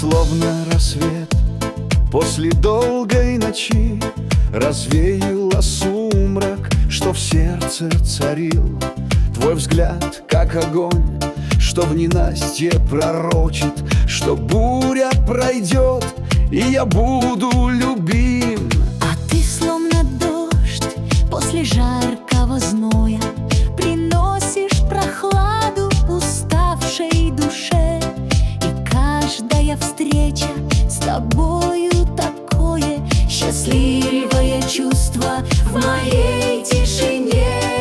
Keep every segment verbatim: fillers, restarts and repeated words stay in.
словно рассвет после долгой ночи, развеяла сумрак, что в сердце царил. Твой взгляд, как огонь, что в ненастье пророчит, что буря пройдет, и я буду любим. А ты словно дождь после жаркого зноя, приносишь прохладу уставшей душе. И каждая встреча с тобою такое счастливое чувство в моей тишине.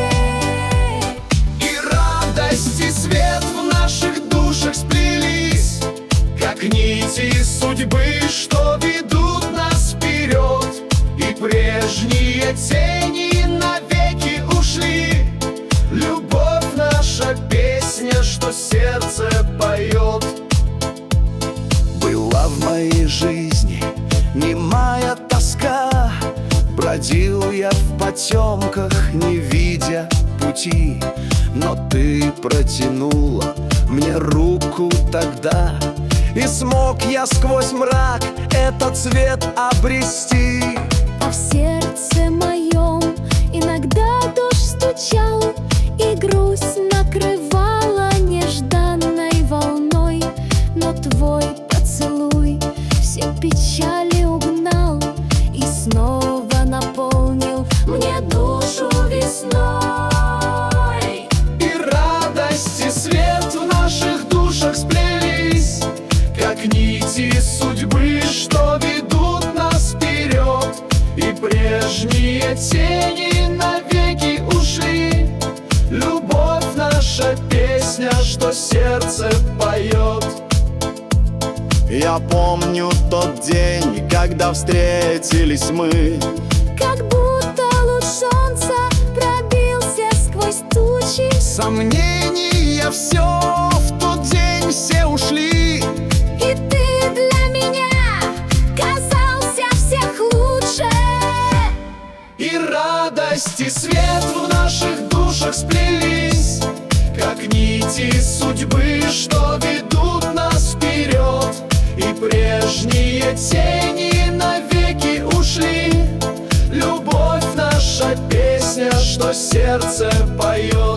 И радость, и свет в наших душах сплелись, как нити судьбы, что ведут нас вперед. И прежние тени навеки ушли. Любовь наша песня, что сердце поет. Была в моей жизни немая тоска, бродил я в потемках, не видя пути. Но ты протянула мне руку тогда, и смог я сквозь мрак этот свет обрести. А в сердце моем иногда дождь стучал, и грусть накрывала нежданной волной. Но твой поцелуй все печали угнал и снова наполнил мне душу весной. И радость, и свет в наших душах сплелись, как нити судьбы, что ведут нас вперед. И прежние тени навеки ушли. Любовь наша песня, что сердце поет. Я помню тот день, когда встретились мы, как будто луч солнца пробился сквозь тучи. Сомнения все в тот день все ушли. И ты для меня казался всех лучше. И радость, и свет в наших душах сплелись, как нити судьбы, что ведут нас вперед. И прежние тени навеки ушли. Любовь наша песня, что сердце поет.